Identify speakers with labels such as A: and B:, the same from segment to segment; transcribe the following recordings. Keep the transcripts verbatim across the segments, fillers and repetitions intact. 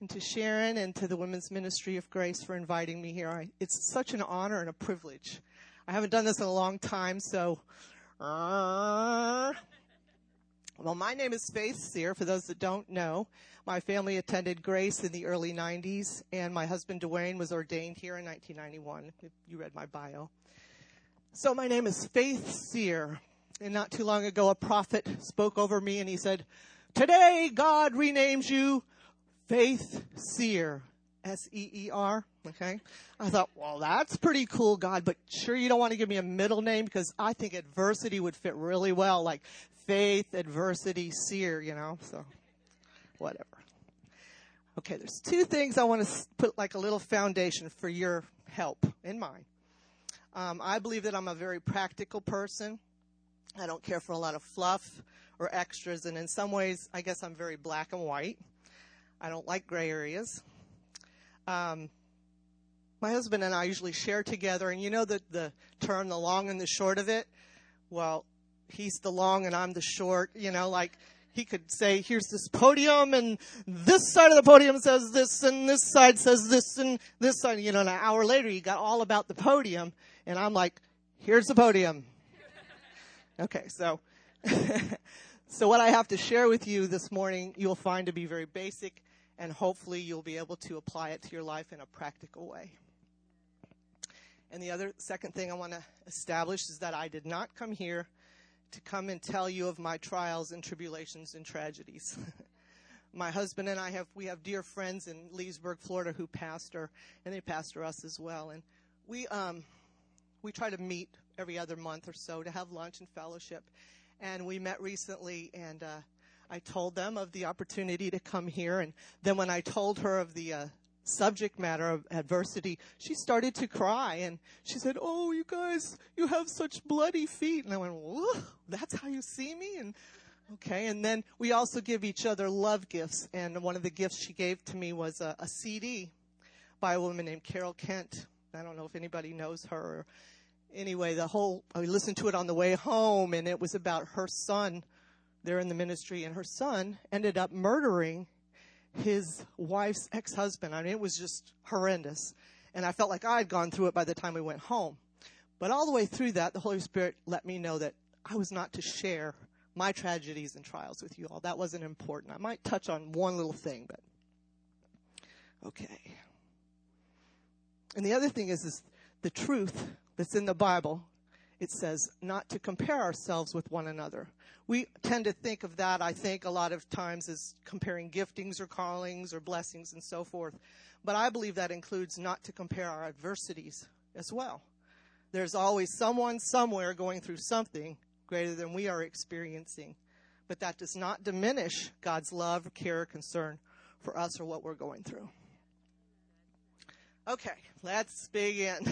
A: and to Sharon and to the Women's Ministry of Grace for inviting me here. I, it's such an honor and a privilege. I haven't done this in a long time, so... Uh, well, my name is Faith Sear, for those that don't know. My family attended Grace in the early nineties, and my husband Dwayne was ordained here in nineteen ninety-one, if you read my bio. So my name is Faith Sear, and not too long ago a prophet spoke over me, and he said, "Today God renames you Faith Sear, S E E R, okay? I thought, well, that's pretty cool, God, but sure you don't want to give me a middle name, because I think adversity would fit really well, like Faith, Adversity, Sear, you know, so whatever. Okay, there's two things I want to put like a little foundation for your help in mine. Um, I believe that I'm a very practical person. I don't care for a lot of fluff or extras, and in some ways, I guess I'm very black and white. I don't like gray areas. Um, my husband and I usually share together, and you know the, the term, the long and the short of it? Well, he's the long and I'm the short, you know, like he could say, here's this podium, and this side of the podium says this, and this side says this, and this side, you know, and an hour later he got all about the podium, and I'm like, here's the podium. Okay, so, so what I have to share with you this morning, you'll find to be very basic, and hopefully you'll be able to apply it to your life in a practical way. And the other second thing I want to establish is that I did not come here to come and tell you of my trials and tribulations and tragedies. My husband and I have, we have dear friends in Leesburg, Florida who pastor, and they pastor us as well. And we, um, we try to meet every other month or so to have lunch and fellowship. And we met recently, and, uh, I told them of the opportunity to come here. And then when I told her of the, uh, subject matter of adversity, she started to cry, and she said, "Oh, you guys, you have such bloody feet." And I went, "Whoa, that's how you see me?" And okay, and then we also give each other love gifts, and one of the gifts she gave to me was a, a C D by a woman named Carol Kent. I don't know if anybody knows her. Anyway, the whole, I listened to it on the way home, and it was about her son. They're in the ministry, and her son ended up murdering his wife's ex-husband. I mean, it was just horrendous. And I felt like I had gone through it by the time we went home. But all the way through that, the Holy Spirit let me know that I was not to share my tragedies and trials with you all. That wasn't important. I might touch on one little thing, but okay. And the other thing is, is the truth that's in the Bible. It says not to compare ourselves with one another. We tend to think of that, I think, a lot of times as comparing giftings or callings or blessings and so forth. But I believe that includes not to compare our adversities as well. There's always someone somewhere going through something greater than we are experiencing. But that does not diminish God's love, care, concern for us or what we're going through. Okay, let's begin.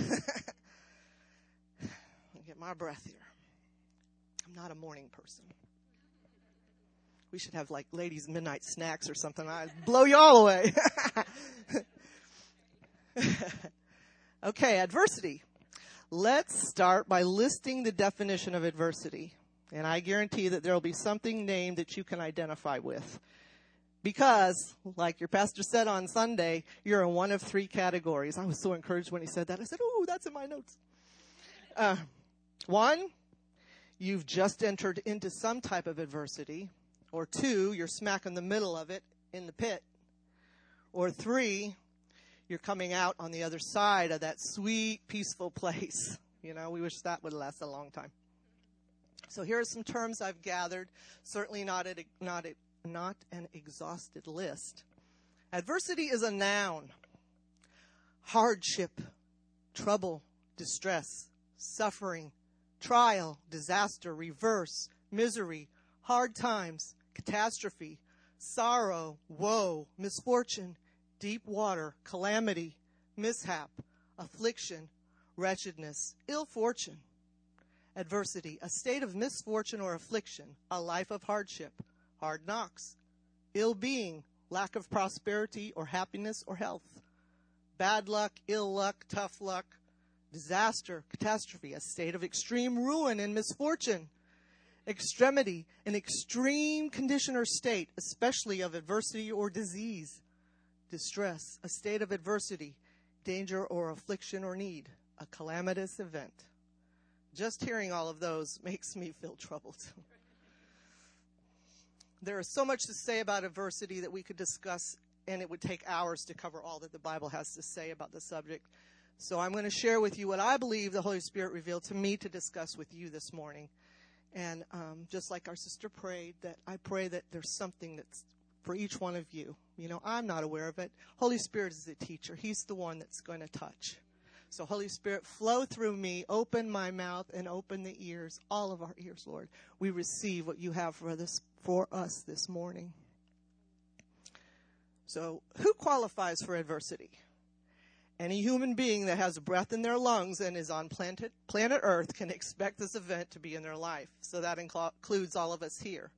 A: Get my breath here. I'm not a morning person. We should have like ladies' midnight snacks or something. I'd blow you all away. Okay, adversity. Let's start by listing the definition of adversity. And I guarantee that there will be something named that you can identify with. Because, like your pastor said on Sunday, you're in one of three categories. I was so encouraged when he said that. I said, "Oh, that's in my notes." Uh, One, you've just entered into some type of adversity. Or two, you're smack in the middle of it in the pit. Or three, you're coming out on the other side of that sweet, peaceful place. You know, we wish that would last a long time. So here are some terms I've gathered. Certainly not a, not a, not an exhausted list. Adversity is a noun. Hardship, trouble, distress, suffering, trial, disaster, reverse, misery, hard times, catastrophe, sorrow, woe, misfortune, deep water, calamity, mishap, affliction, wretchedness, ill fortune. Adversity, a state of misfortune or affliction, a life of hardship, hard knocks, ill-being, lack of prosperity or happiness or health, bad luck, ill luck, tough luck, disaster, catastrophe, a state of extreme ruin and misfortune, extremity, an extreme condition or state, especially of adversity or disease, distress, a state of adversity, danger or affliction or need, a calamitous event. Just hearing all of those makes me feel troubled. There is so much to say about adversity that we could discuss, and it would take hours to cover all that the Bible has to say about the subject. So I'm going to share with you what I believe the Holy Spirit revealed to me to discuss with you this morning. And um, just like our sister prayed, that I pray that there's something that's for each one of you. You know, I'm not aware of it. Holy Spirit is the teacher. He's the one that's going to touch. So Holy Spirit, flow through me, open my mouth, and open the ears, all of our ears, Lord. We receive what you have for this for us this morning. So who qualifies for adversity? Any human being that has breath in their lungs and is on planet, planet Earth can expect this event to be in their life. So that includes all of us here.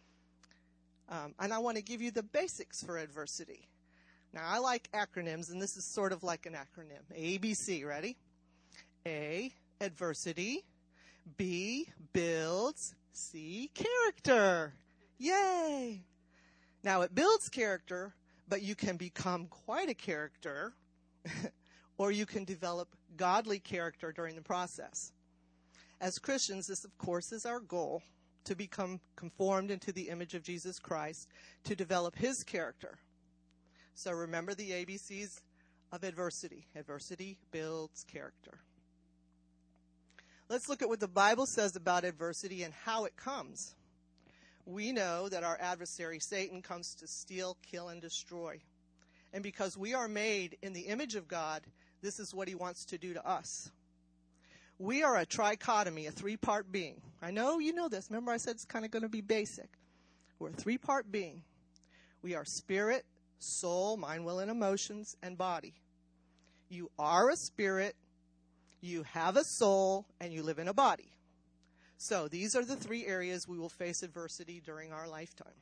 A: Um, and I want to give you the basics for adversity. Now, I like acronyms, and this is sort of like an acronym. A, B, C, ready? A, adversity. B, builds. C, character. Yay! Now, it builds character, but you can become quite a character, or you can develop godly character during the process. As Christians, this, of course, is our goal, to become conformed into the image of Jesus Christ, to develop his character. So remember the A B Cs of adversity. Adversity builds character. Let's look at what the Bible says about adversity and how it comes. We know that our adversary, Satan, comes to steal, kill, and destroy. And because we are made in the image of God, this is what he wants to do to us. We are a trichotomy, a three-part being. I know you know this. Remember I said it's kind of going to be basic. We're a three-part being. We are spirit, soul, mind, will, and emotions, and body. You are a spirit, you have a soul, and you live in a body. So these are the three areas we will face adversity during our lifetime.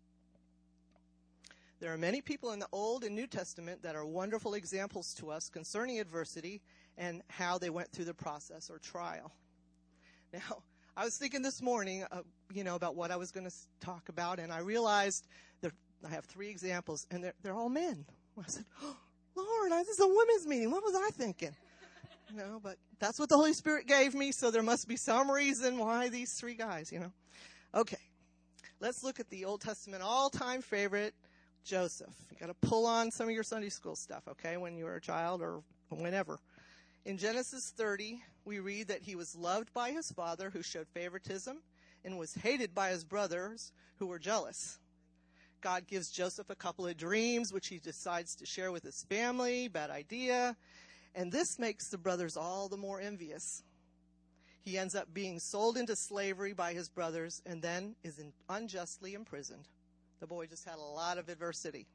A: There are many people in the Old and New Testament that are wonderful examples to us concerning adversity and how they went through the process or trial. Now, I was thinking this morning, uh, you know, about what I was going to talk about, and I realized that I have three examples, and they're, they're all men. I said, oh, Lord, this is a women's meeting. What was I thinking? You know, but that's what the Holy Spirit gave me, so there must be some reason why these three guys, you know. Okay, let's look at the Old Testament all-time favorite, Joseph. You got to pull on some of your Sunday school stuff, okay, when you were a child or whenever. In Genesis thirty, we read that he was loved by his father, who showed favoritism, and was hated by his brothers, who were jealous. God gives Joseph a couple of dreams, which he decides to share with his family. Bad idea. And this makes the brothers all the more envious. He ends up being sold into slavery by his brothers and then is in, unjustly imprisoned. The boy just had a lot of adversity.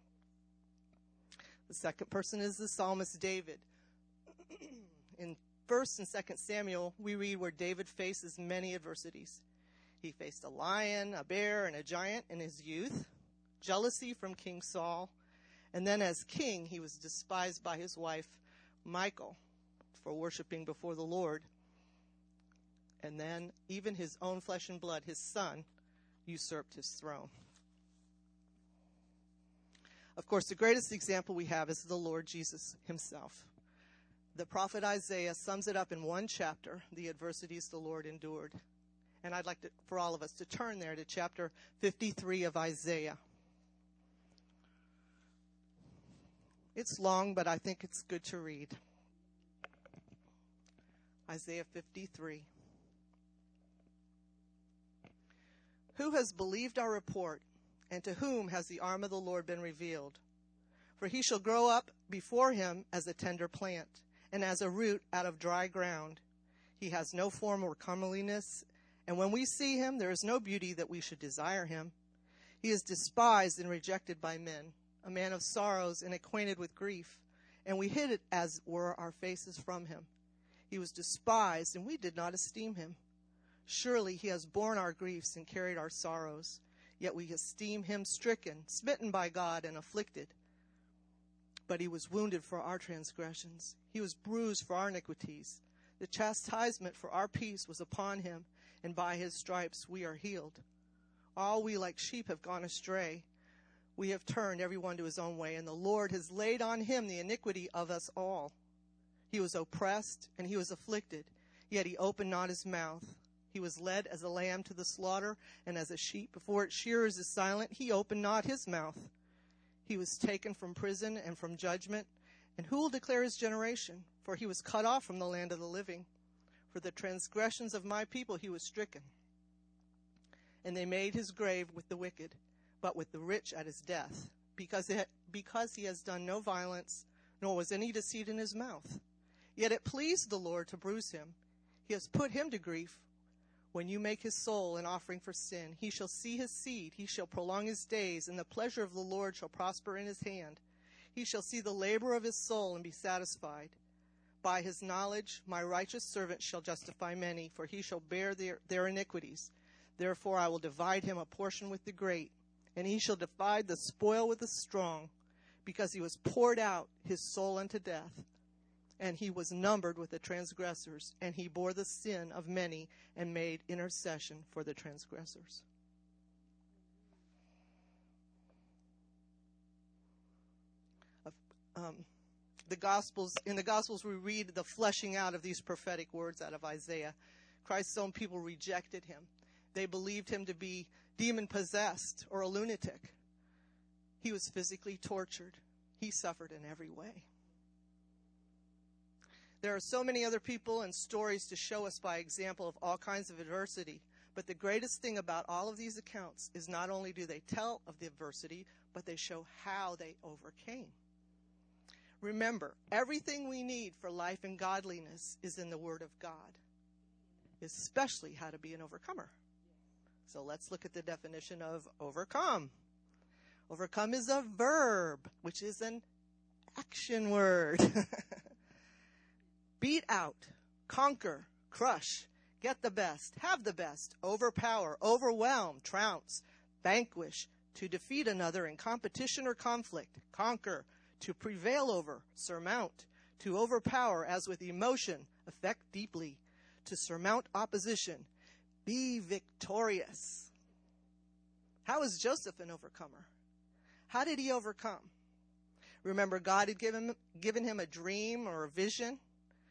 A: The second person is the psalmist David. In First and Second Samuel, we read where David faces many adversities. He faced a lion, a bear, and a giant in his youth. Jealousy from King Saul, and then as king, he was despised by his wife, Michal, for worshiping before the Lord. And then even his own flesh and blood, his son, usurped his throne. Of course, the greatest example we have is the Lord Jesus himself. The prophet Isaiah sums it up in one chapter, the adversities the Lord endured. And I'd like to, for all of us to turn there to chapter fifty-three of Isaiah. It's long, but I think it's good to read. Isaiah fifty-three. Who has believed our report, and to whom has the arm of the Lord been revealed? For he shall grow up before him as a tender plant, and as a root out of dry ground. He has no form or comeliness, and when we see him, there is no beauty that we should desire him. He is despised and rejected by men, a man of sorrows and acquainted with grief, and we hid it as were our faces from him. He was despised, and we did not esteem him. Surely he has borne our griefs and carried our sorrows, yet we esteem him stricken, smitten by God, and afflicted. But he was wounded for our transgressions. He was bruised for our iniquities. The chastisement for our peace was upon him, and by his stripes we are healed. All we like sheep have gone astray. We have turned everyone to his own way, and the Lord has laid on him the iniquity of us all. He was oppressed, and he was afflicted, yet he opened not his mouth. He was led as a lamb to the slaughter, and as a sheep before its shearers is silent, he opened not his mouth. He was taken from prison and from judgment, and who will declare his generation? For he was cut off from the land of the living. For the transgressions of my people he was stricken. And they made his grave with the wicked, but with the rich at his death, because, it, because he has done no violence, nor was any deceit in his mouth. Yet it pleased the Lord to bruise him. He has put him to grief. When you make his soul an offering for sin, he shall see his seed, he shall prolong his days, and the pleasure of the Lord shall prosper in his hand. He shall see the labor of his soul and be satisfied. By his knowledge my righteous servant shall justify many, for he shall bear their, their iniquities. Therefore I will divide him a portion with the great, and he shall divide the spoil with the strong, because he was poured out his soul unto death. And he was numbered with the transgressors, and he bore the sin of many and made intercession for the transgressors. Um, the Gospels, in the Gospels we read the fleshing out of these prophetic words out of Isaiah. Christ's own people rejected him. They believed him to be demon-possessed or a lunatic. He was physically tortured. He suffered in every way. There are so many other people and stories to show us by example of all kinds of adversity. But the greatest thing about all of these accounts is not only do they tell of the adversity, but they show how they overcame. Remember, everything we need for life and godliness is in the Word of God, especially how to be an overcomer. So let's look at the definition of overcome. Overcome is a verb, which is an action word. Beat out, conquer, crush, get the best, have the best, overpower, overwhelm, trounce, vanquish, to defeat another in competition or conflict, conquer, to prevail over, surmount, to overpower as with emotion, affect deeply, to surmount opposition, be victorious. How is Joseph an overcomer? How did he overcome? Remember, God had given, given him a dream or a vision.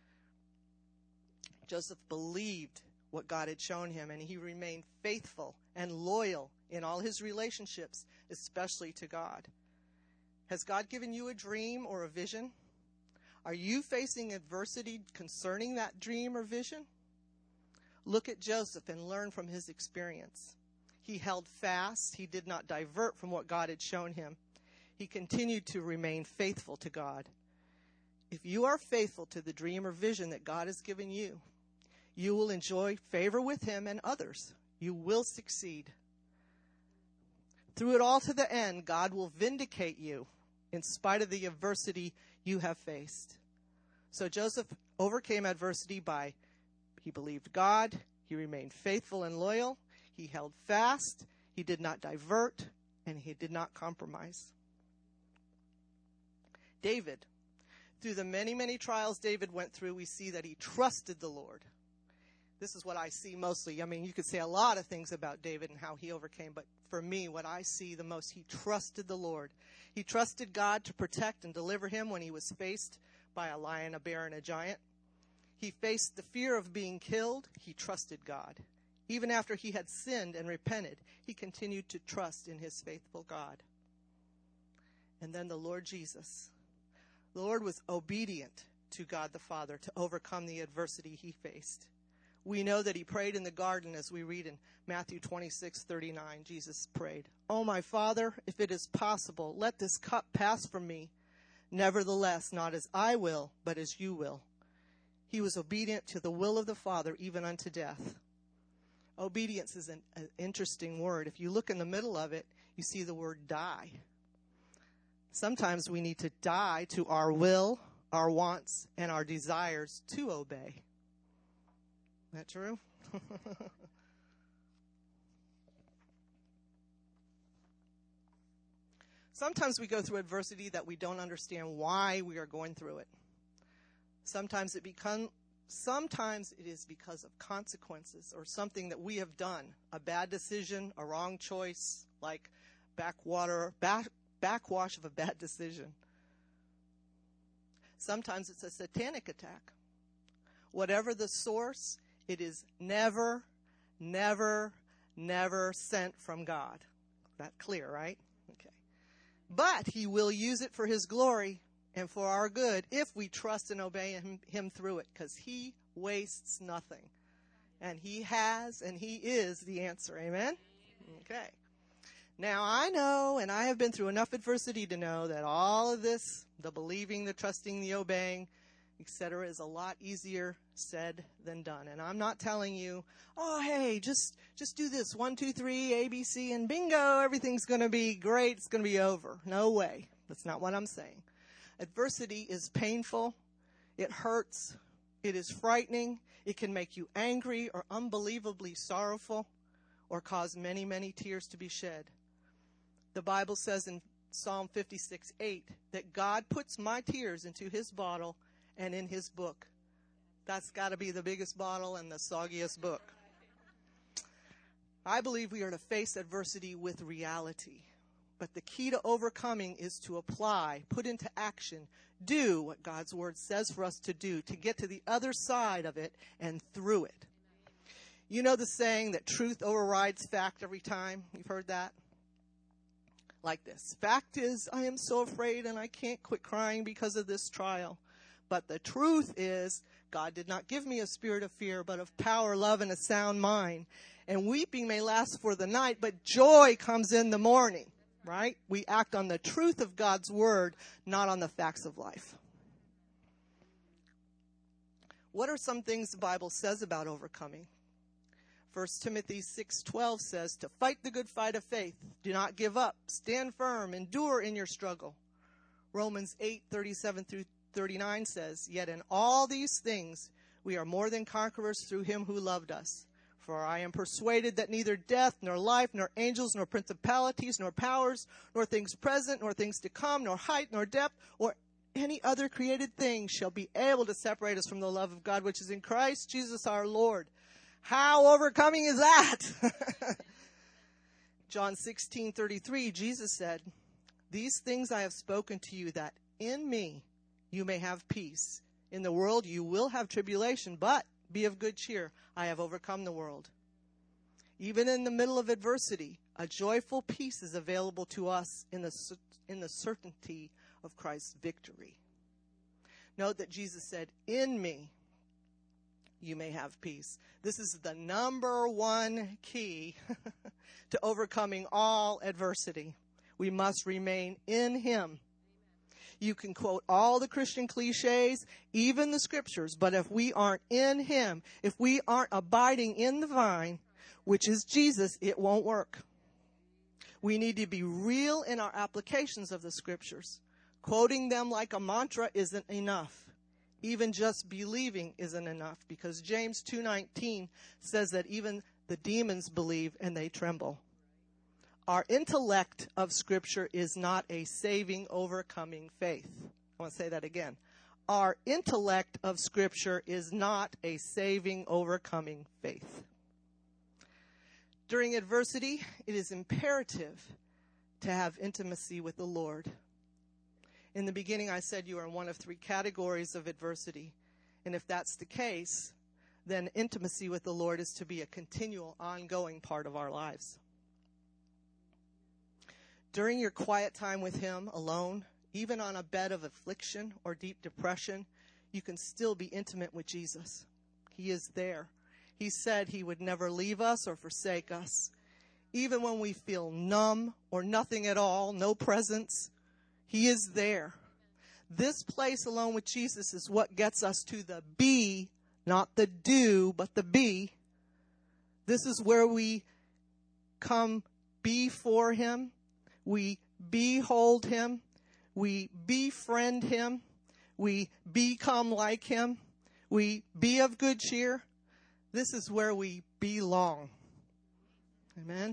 A: Joseph believed what God had shown him, and he remained faithful and loyal in all his relationships, especially to God. Has God given you a dream or a vision? Are you facing adversity concerning that dream or vision? Look at Joseph and learn from his experience. He held fast. He did not divert from what God had shown him. He continued to remain faithful to God. If you are faithful to the dream or vision that God has given you, you will enjoy favor with him and others. You will succeed. Through it all to the end, God will vindicate you in spite of the adversity you have faced. So Joseph overcame adversity by he believed God, he remained faithful and loyal, he held fast, he did not divert, and he did not compromise. David, through the many, many trials David went through, we see that he trusted the Lord. This is what I see mostly. I mean, you could say a lot of things about David and how he overcame, but for me, what I see the most, he trusted the Lord. He trusted God to protect and deliver him when he was faced by a lion, a bear, and a giant. He faced the fear of being killed. He trusted God. Even after he had sinned and repented, he continued to trust in his faithful God. And then the Lord Jesus. The Lord was obedient to God the Father to overcome the adversity he faced. We know that he prayed in the garden, as we read in Matthew twenty-six thirty-nine. Jesus prayed, "Oh, my Father, if it is possible, let this cup pass from me. Nevertheless, not as I will, but as you will." He was obedient to the will of the Father, even unto death. Obedience is an, an interesting word. If you look in the middle of it, you see the word die. Sometimes we need to die to our will, our wants, and our desires to obey. Is that true? Sometimes we go through adversity that we don't understand why we are going through it. Sometimes it become, sometimes it is because of consequences or something that we have done, a bad decision, a wrong choice, like backwater, back, backwash of a bad decision. Sometimes it's a satanic attack. Whatever the source, it is never, never, never sent from God. That clear, right? Okay. But he will use it for his glory and for our good if we trust and obey him, him through it, because he wastes nothing. And he has and he is the answer. Amen? Okay. Now, I know, and I have been through enough adversity to know that all of this, the believing, the trusting, the obeying, et cetera, is a lot easier said than done. And I'm not telling you, oh, hey, just just do this, one, two, three, A, B, C, and bingo, everything's going to be great, it's going to be over. No way. That's not what I'm saying. Adversity is painful. It hurts. It is frightening. It can make you angry or unbelievably sorrowful or cause many, many tears to be shed. The Bible says in Psalm fifty-six eight that God puts my tears into his bottle and in his book. That's got to be the biggest bottle and the soggiest book. I believe we are to face adversity with reality. But the key to overcoming is to apply, put into action, do what God's word says for us to do, to get to the other side of it and through it. You know the saying that truth overrides fact every time? You've heard that? Like this. Fact is, I am so afraid and I can't quit crying because of this trial. But the truth is, God did not give me a spirit of fear, but of power, love, and a sound mind. And weeping may last for the night, but joy comes in the morning, right? We act on the truth of God's word, not on the facts of life. What are some things the Bible says about overcoming? First Timothy six twelve says to fight the good fight of faith. Do not give up. Stand firm. Endure in your struggle. Romans eight thirty-seven through thirty-nine says, yet in all these things we are more than conquerors through him who loved us. For I am persuaded that neither death, nor life, nor angels, nor principalities, nor powers, nor things present, nor things to come, nor height, nor depth, or any other created thing shall be able to separate us from the love of God, which is in Christ Jesus our Lord. How overcoming is that? John sixteen thirty-three, Jesus said, these things I have spoken to you, that in me you may have peace. In the world you will have tribulation, but be of good cheer. I have overcome the world. Even in the middle of adversity, a joyful peace is available to us in the, in the certainty of Christ's victory. Note that Jesus said, in me you may have peace. This is the number one key to overcoming all adversity. We must remain in him. You can quote all the Christian cliches, even the scriptures, but if we aren't in him, if we aren't abiding in the vine, which is Jesus, it won't work. We need to be real in our applications of the scriptures. Quoting them like a mantra isn't enough. Even just believing isn't enough, because James two nineteen says that even the demons believe and they tremble. Our intellect of Scripture is not a saving, overcoming faith. I want to say that again. Our intellect of Scripture is not a saving, overcoming faith. During adversity, it is imperative to have intimacy with the Lord. In the beginning, I said you are in one of three categories of adversity. And if that's the case, then intimacy with the Lord is to be a continual, ongoing part of our lives. During your quiet time with him alone, even on a bed of affliction or deep depression, you can still be intimate with Jesus. He is there. He said he would never leave us or forsake us. Even when we feel numb or nothing at all, no presence, he is there. This place alone with Jesus is what gets us to the be, not the do, but the be. This is where we come before him. We behold him. We befriend him. We become like him. We be of good cheer. This is where we belong. Amen.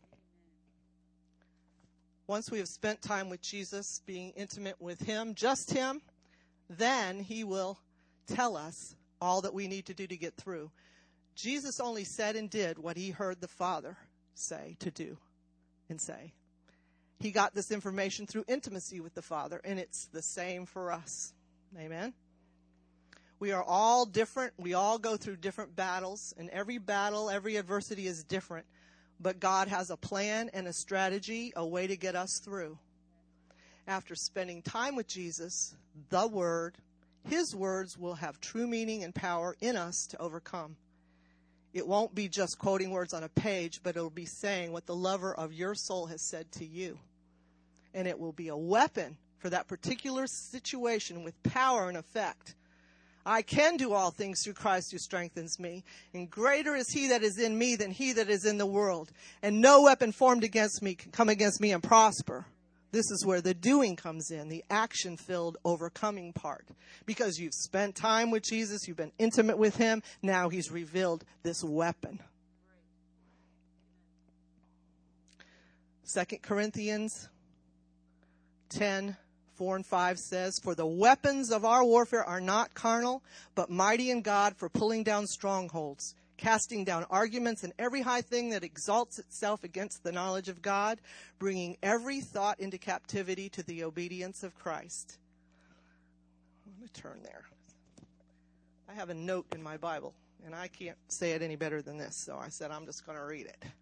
A: Once we have spent time with Jesus, being intimate with him, just him, then he will tell us all that we need to do to get through. Jesus only said and did what he heard the Father say to do and say. He got this information through intimacy with the Father, and it's the same for us. Amen? We are all different. We all go through different battles, and every battle, every adversity is different. But God has a plan and a strategy, a way to get us through. After spending time with Jesus, the Word, His words will have true meaning and power in us to overcome. It won't be just quoting words on a page, but it'll be saying what the lover of your soul has said to you. And it will be a weapon for that particular situation with power and effect. I can do all things through Christ who strengthens me. And greater is he that is in me than he that is in the world. And no weapon formed against me can come against me and prosper. This is where the doing comes in, the action-filled overcoming part. Because you've spent time with Jesus, you've been intimate with him, now he's revealed this weapon. Second Corinthians ten, four and five says, "For the weapons of our warfare are not carnal, but mighty in God for pulling down strongholds, casting down arguments and every high thing that exalts itself against the knowledge of God, bringing every thought into captivity to the obedience of Christ." I'm going to turn there. I have a note in my Bible, and I can't say it any better than this, so I said I'm just going to read it.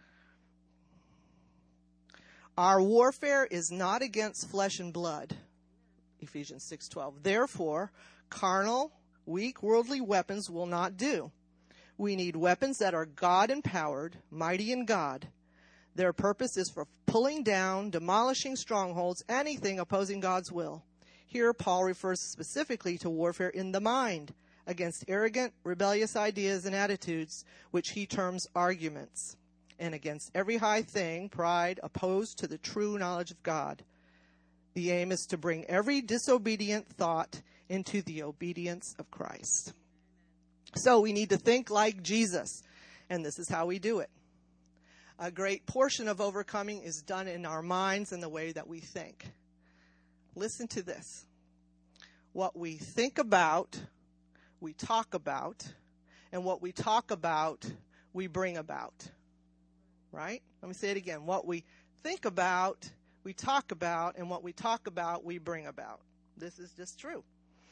A: Our warfare is not against flesh and blood, Ephesians six twelve. Therefore, carnal, weak, worldly weapons will not do. We need weapons that are God-empowered, mighty in God. Their purpose is for pulling down, demolishing strongholds, anything opposing God's will. Here, Paul refers specifically to warfare in the mind against arrogant, rebellious ideas and attitudes, which he terms arguments, and against every high thing, pride, opposed to the true knowledge of God. The aim is to bring every disobedient thought into the obedience of Christ. So we need to think like Jesus, and this is how we do it. A great portion of overcoming is done in our minds and the way that we think. Listen to this. What we think about, we talk about, and what we talk about, we bring about. Right? Let me say it again. What we think about, we talk about, and what we talk about, we bring about. This is just true.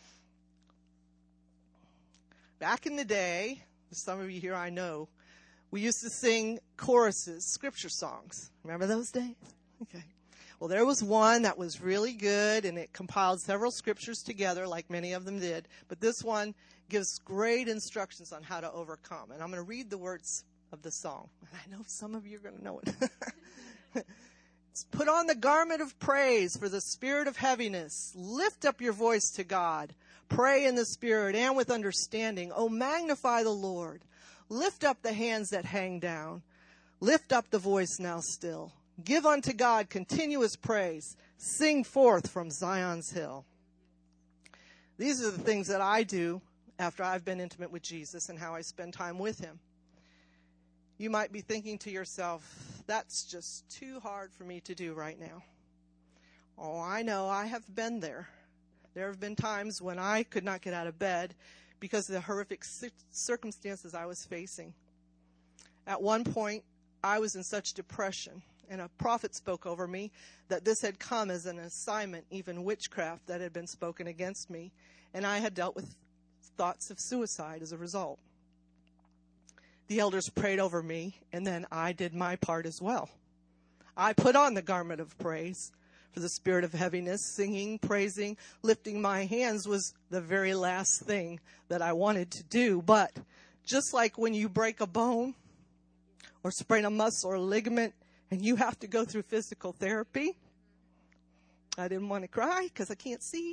A: Back in the day, some of you here I know, we used to sing choruses, scripture songs. Remember those days? Okay. Well, there was one that was really good, and it compiled several scriptures together, like many of them did. But this one gives great instructions on how to overcome. And I'm going to read the words of the song. I know some of you are going to know it. It's, "Put on the garment of praise for the spirit of heaviness. Lift up your voice to God. Pray in the Spirit and with understanding. Oh, magnify the Lord. Lift up the hands that hang down. Lift up the voice now still. Give unto God continuous praise. Sing forth from Zion's hill." These are the things that I do after I've been intimate with Jesus and how I spend time with him. You might be thinking to yourself, that's just too hard for me to do right now. Oh, I know. I have been there. There have been times when I could not get out of bed because of the horrific circumstances I was facing. At one point, I was in such depression, and a prophet spoke over me that this had come as an assignment, even witchcraft that had been spoken against me, and I had dealt with thoughts of suicide as a result. The elders prayed over me, and then I did my part as well. I put on the garment of praise for the spirit of heaviness. Singing, praising, lifting my hands was the very last thing that I wanted to do. But just like when you break a bone or sprain a muscle or a ligament and you have to go through physical therapy, I didn't want to cry because I can't see.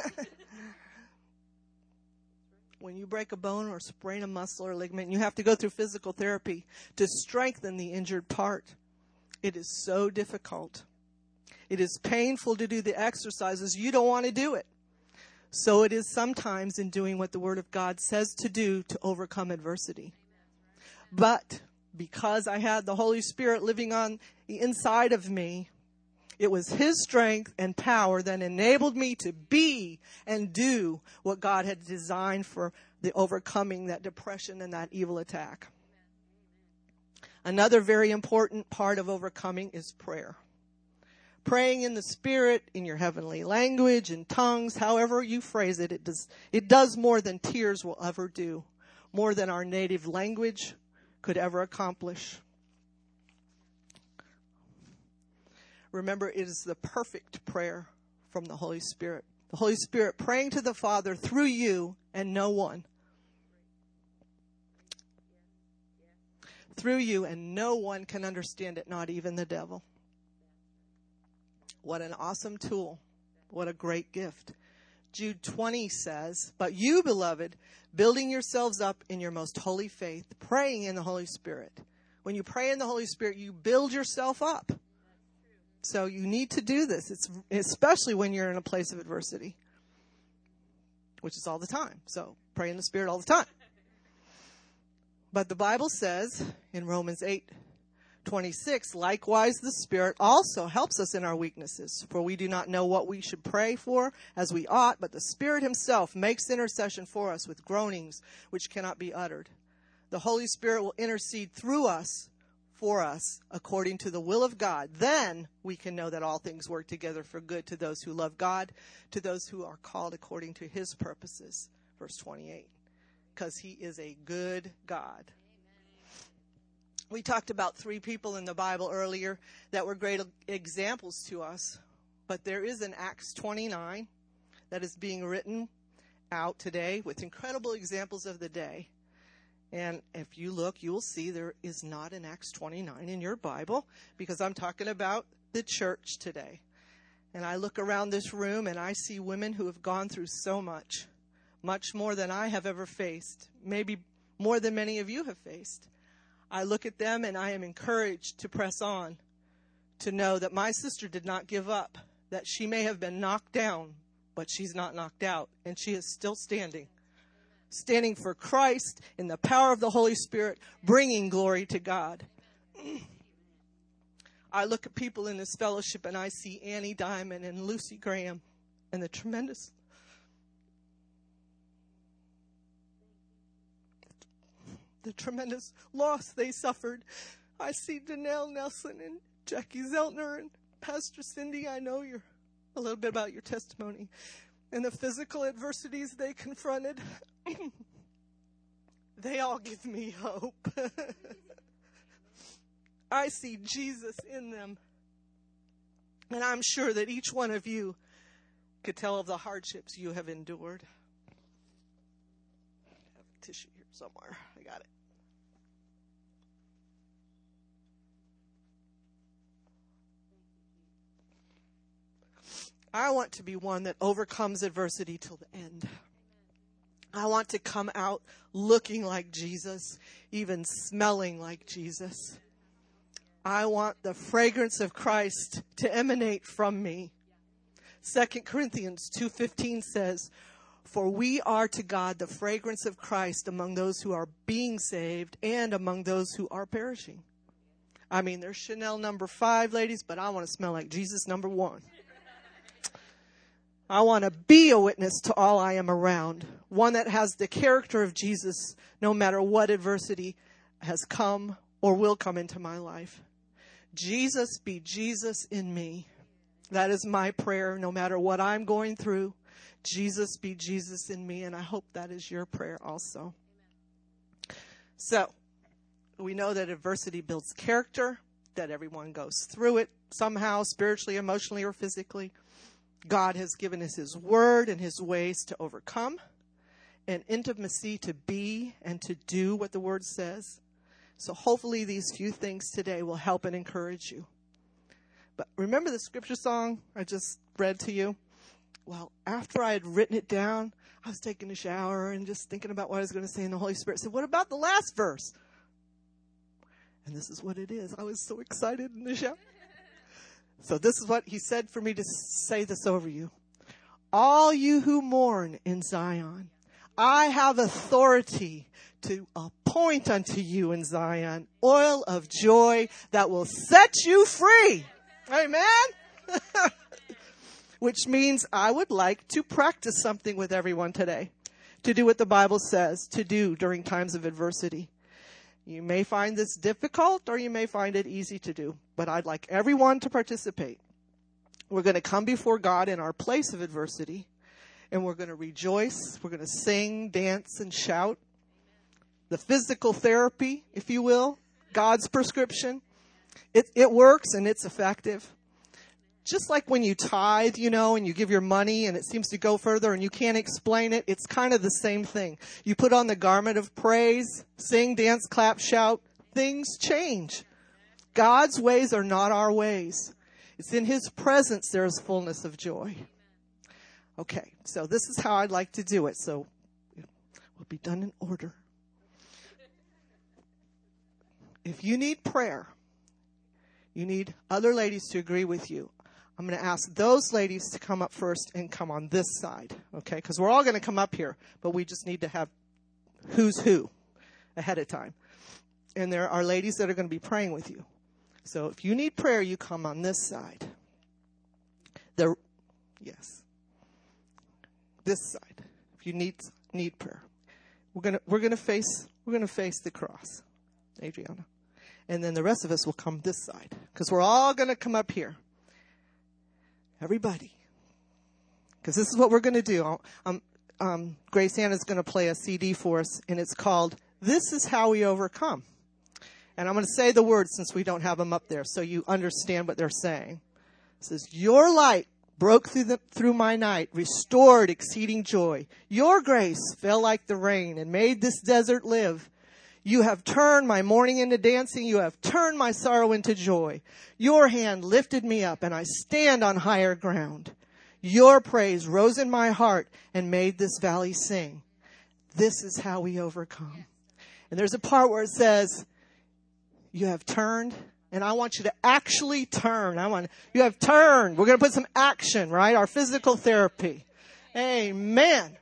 A: When you break a bone or sprain a muscle or ligament, you have to go through physical therapy to strengthen the injured part. It is so difficult. It is painful to do the exercises. You don't want to do it. So it is sometimes in doing what the Word of God says to do to overcome adversity. But because I had the Holy Spirit living on the inside of me, it was his strength and power that enabled me to be and do what God had designed for the overcoming that depression and that evil attack. Another very important part of overcoming is prayer. Praying in the Spirit, in your heavenly language, in tongues, however you phrase it, it does, it does more than tears will ever do, more than our native language could ever accomplish. Remember, it is the perfect prayer from the Holy Spirit. The Holy Spirit praying to the Father through you and no one. Through you, and no one can understand it, not even the devil. What an awesome tool. What a great gift. Jude twenty says, but you, beloved, building yourselves up in your most holy faith, praying in the Holy Spirit. When you pray in the Holy Spirit, you build yourself up. So you need to do this, it's especially when you're in a place of adversity, which is all the time. So pray in the Spirit all the time. But the Bible says in Romans eight twenty-six, likewise the Spirit also helps us in our weaknesses, for we do not know what we should pray for as we ought, but the Spirit himself makes intercession for us with groanings which cannot be uttered. The Holy Spirit will intercede through us, for us, according to the will of God. Then we can know that all things work together for good to those who love God, to those who are called according to his purposes. Verse twenty-eight. Because he is a good God. We talked about three people in the Bible earlier that were great examples to us. But there is an Acts twenty-nine that is being written out today with incredible examples of the day. And if you look, you will see there is not an Acts twenty-nine in your Bible, because I'm talking about the church today. And I look around this room and I see women who have gone through so much, much more than I have ever faced, maybe more than many of you have faced. I look at them and I am encouraged to press on, to know that my sister did not give up, that she may have been knocked down, but she's not knocked out, and she is still standing. Standing for Christ in the power of the Holy Spirit, bringing glory to God. I look at people in this fellowship and I see Annie Diamond and Lucy Graham and the tremendous the tremendous loss they suffered. I see Danelle Nelson and Jackie Zeltner and Pastor Cindy. I know you're a little bit about your testimony and the physical adversities they confronted. They all give me hope. I see Jesus in them. And I'm sure that each one of you could tell of the hardships you have endured. I have a tissue here somewhere. I got it. I want to be one that overcomes adversity till the end. I want to come out looking like Jesus, even smelling like Jesus. I want the fragrance of Christ to emanate from me. Second Corinthians two fifteen says, for we are to God the fragrance of Christ among those who are being saved and among those who are perishing. I mean, there's Chanel number five, ladies, but I want to smell like Jesus number one. I want to be a witness to all I am around, one that has the character of Jesus no matter what adversity has come or will come into my life. Jesus be Jesus in me. That is my prayer no matter what I'm going through. Jesus be Jesus in me, and I hope that is your prayer also. So, we know that adversity builds character, that everyone goes through it somehow, spiritually, emotionally, or physically. God has given us his word and his ways to overcome, and intimacy to be and to do what the word says. So hopefully these few things today will help and encourage you. But remember the scripture song I just read to you? Well, after I had written it down, I was taking a shower and just thinking about what I was going to say, and the Holy Spirit said, what about the last verse? And this is what it is. I was so excited in the shower. So this is what he said for me to say this over you. All you who mourn in Zion, I have authority to appoint unto you in Zion oil of joy that will set you free. Amen. Which means I would like to practice something with everyone today, to do what the Bible says to do during times of adversity. You may find this difficult or you may find it easy to do, but I'd like everyone to participate. We're going to come before God in our place of adversity, and we're going to rejoice. We're going to sing, dance, and shout. The physical therapy, if you will, God's prescription, it, it works and it's effective. Just like when you tithe, you know, and you give your money and it seems to go further and you can't explain it, it's kind of the same thing. You put on the garment of praise, sing, dance, clap, shout, things change. God's ways are not our ways. It's in his presence there is fullness of joy. Okay, so this is how I'd like to do it. So we'll be done in order. If you need prayer, you need other ladies to agree with you. I'm going to ask those ladies to come up first and come on this side, okay? Because we're all going to come up here, but we just need to have who's who ahead of time. And there are ladies that are going to be praying with you. So if you need prayer, you come on this side. The, yes. This side. If you need need prayer. We're going to we're going to face we're going to face the cross. Adriana. And then the rest of us will come this side. Because we're all going to come up here. Everybody. Because this is what we're going to do. Um, um, Grace Ann is going to play a C D for us. And it's called, This is How We Overcome. And I'm going to say the words since we don't have them up there so you understand what they're saying. It says, your light broke through the, through my night, restored exceeding joy. Your grace fell like the rain and made this desert live. You have turned my mourning into dancing. You have turned my sorrow into joy. Your hand lifted me up, and I stand on higher ground. Your praise rose in my heart and made this valley sing. This is how we overcome. And there's a part where it says, you have turned, and I want you to actually turn. I want you have turned. We're going to put some action, right? Our physical therapy. Amen.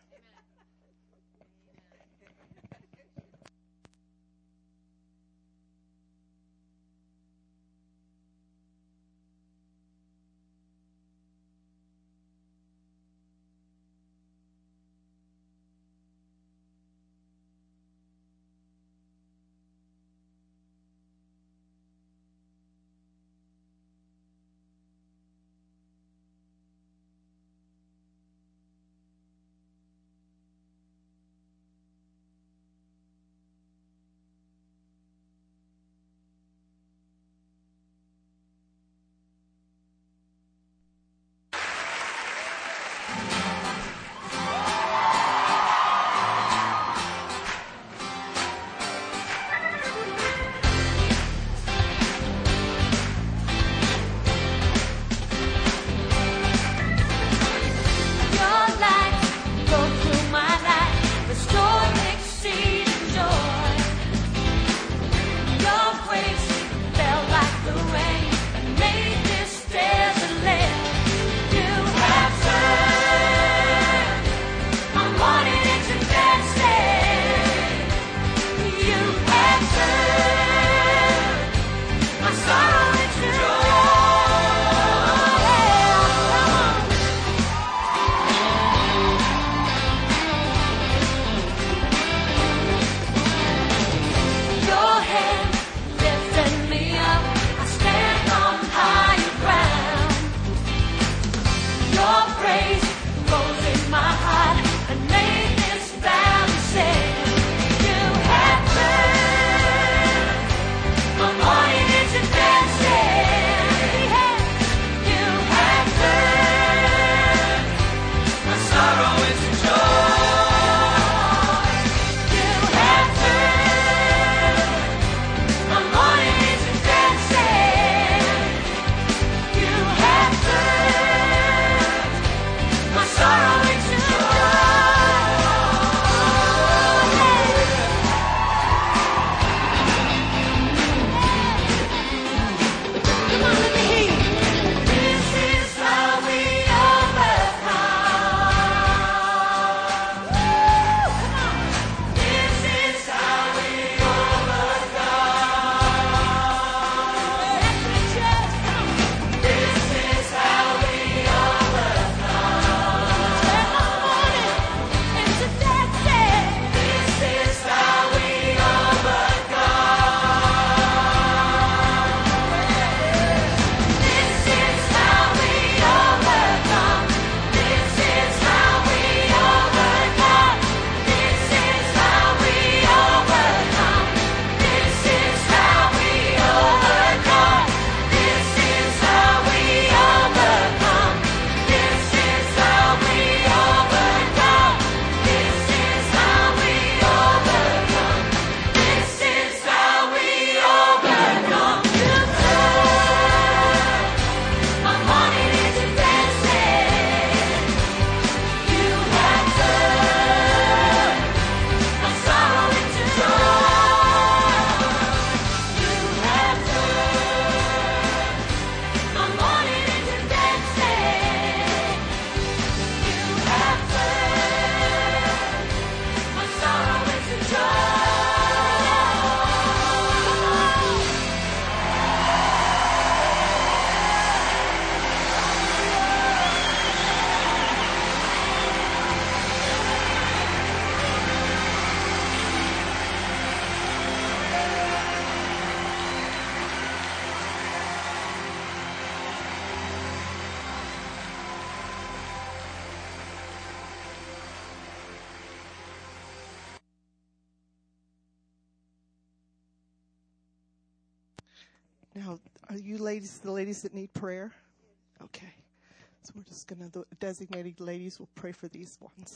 A: Now, are you ladies the ladies that need prayer? Okay. So we're just going to, the designated ladies will pray for these ones.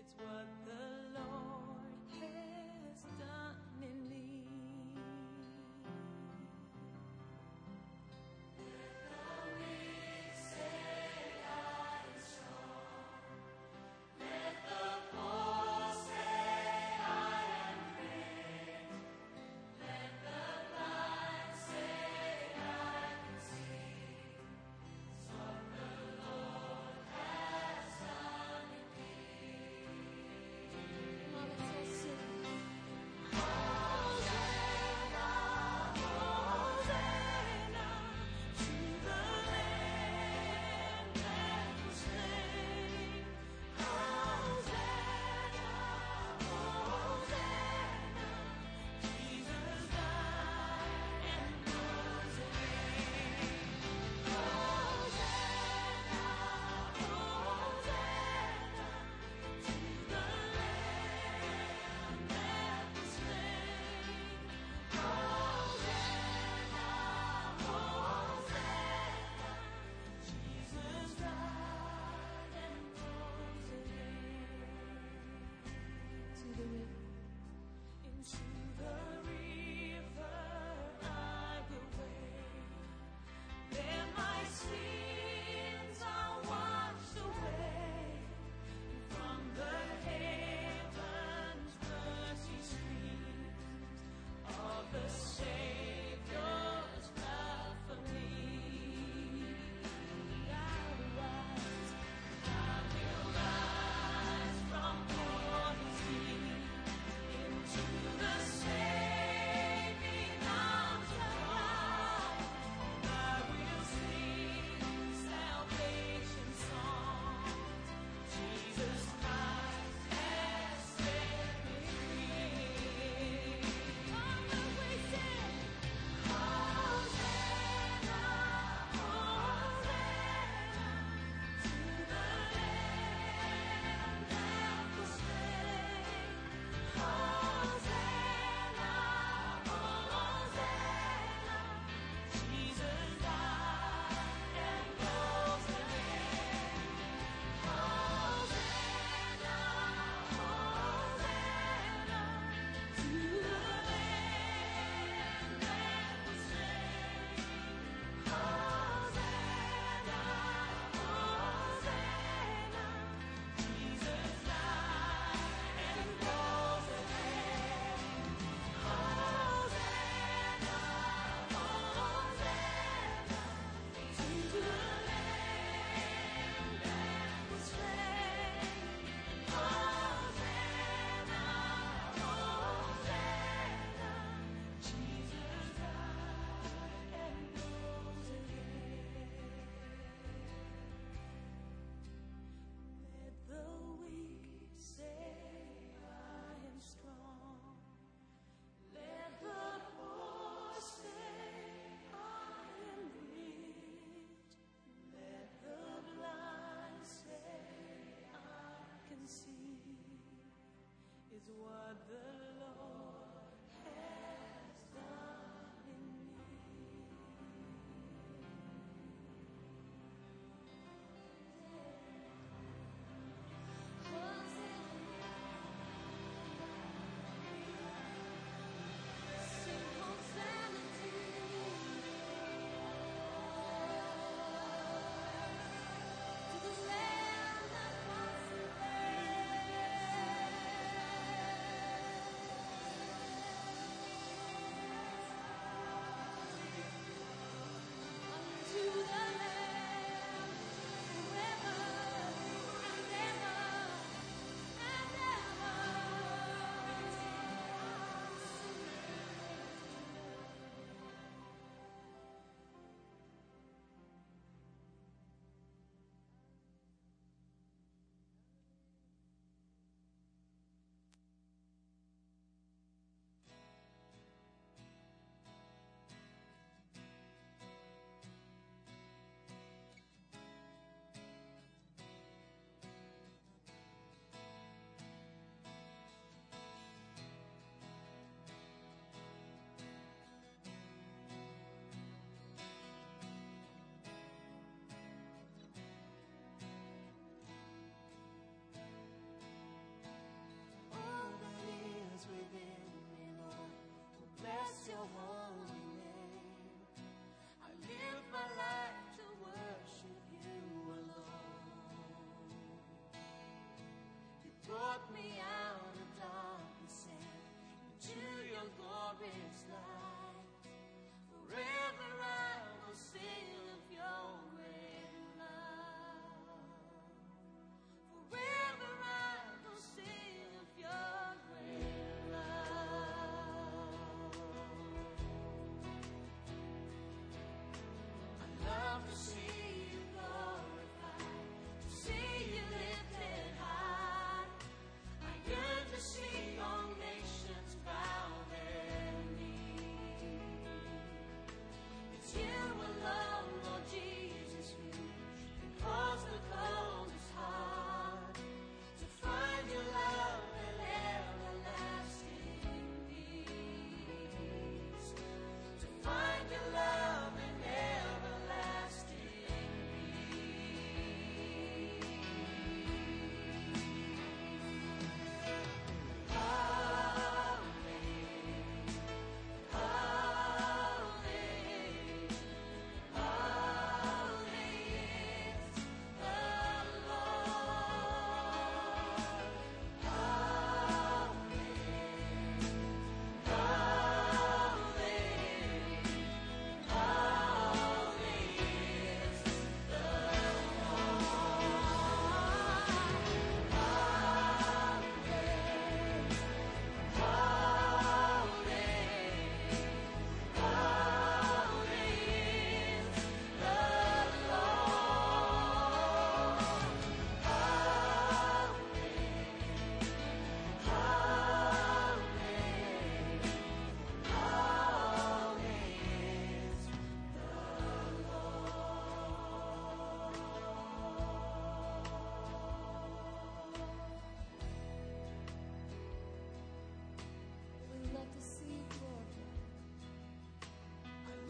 B: What the Lord has done in me.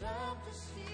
B: love to see